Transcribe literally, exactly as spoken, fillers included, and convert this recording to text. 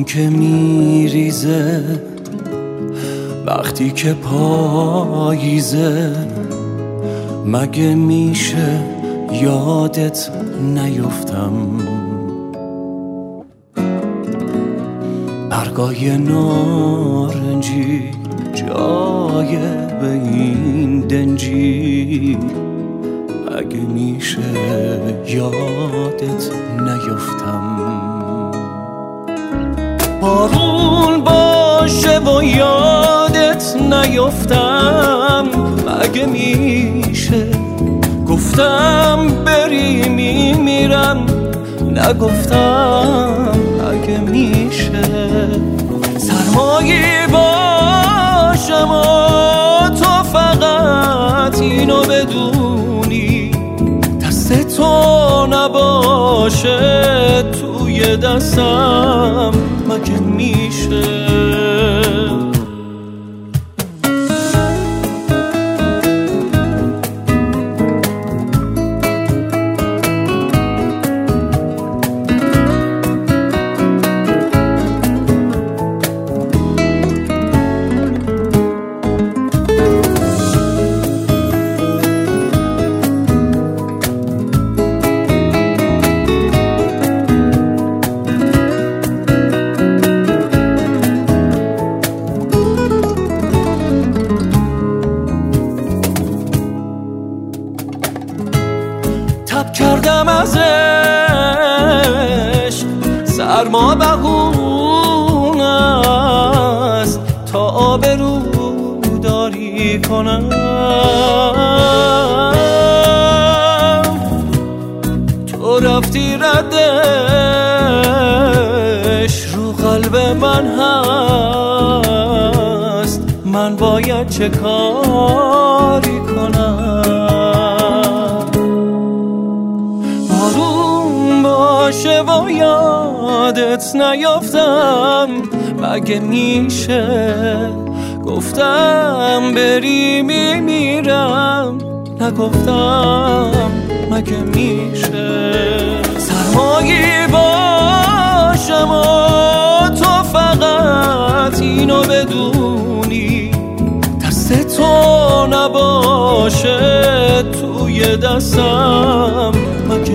که میریزه وقتی که پاییزه، مگه میشه یادت نیفتم؟ برگای نارنجی جای به این دنجی، اگه میشه یادت نیفتم. بارون باشه و یادت نیفتم، مگه میشه گفتم بری میمیرم، نگفتم اگه میشه سرمایی باشم و تو فقط اینو بدونی، دست تو نباشه توی دستم، مگه میشه؟ تب کردم ازش سرما بهونه است تا آبرو داری کنم. تو رفتی ردش رو قلب من هست، من باید چه کاری کنم؟ بارون باشه و یادت نیفتم، مگه میشه گفتم بری میمیرم، نگفتم مگه میشه سرمایی باشم و تو فقط اینو بدونی، دست تو نباشه توی دستم، مگه